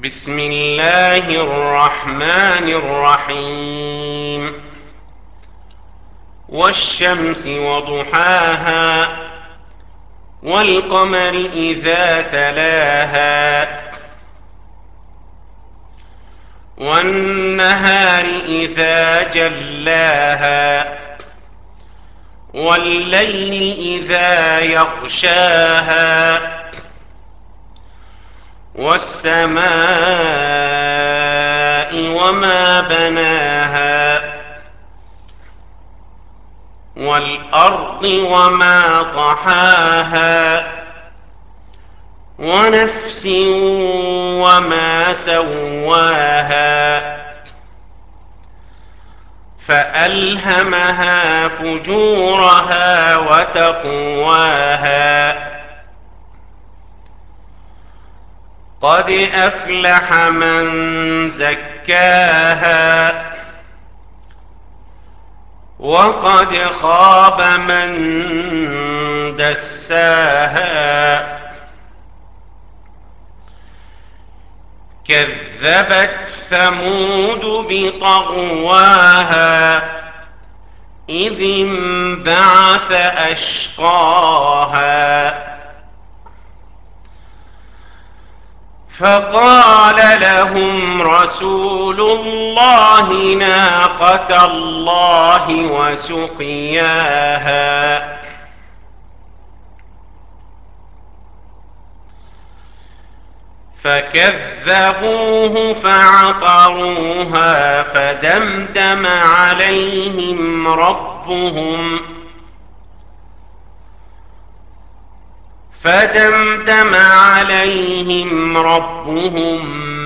بسم الله الرحمن الرحيم. والشمس وضحاها والقمر إذا تلاها والنهار إذا جلاها والليل إذا يغشاها والسماء وما بناها والأرض وما طحاها ونفس وما سواها فألهمها فجورها وتقواها قد أفلح من زكاها وقد خاب من دساها كذبت ثمود بطغواها إذ انبعث أشقاها فقال لهم رسول الله ناقة الله وسقياها فكذبوه فعقروها فدمدم عليهم ربهم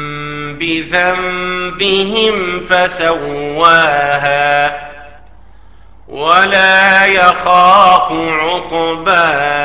بذنبهم فسواها ولا يخاف عقباها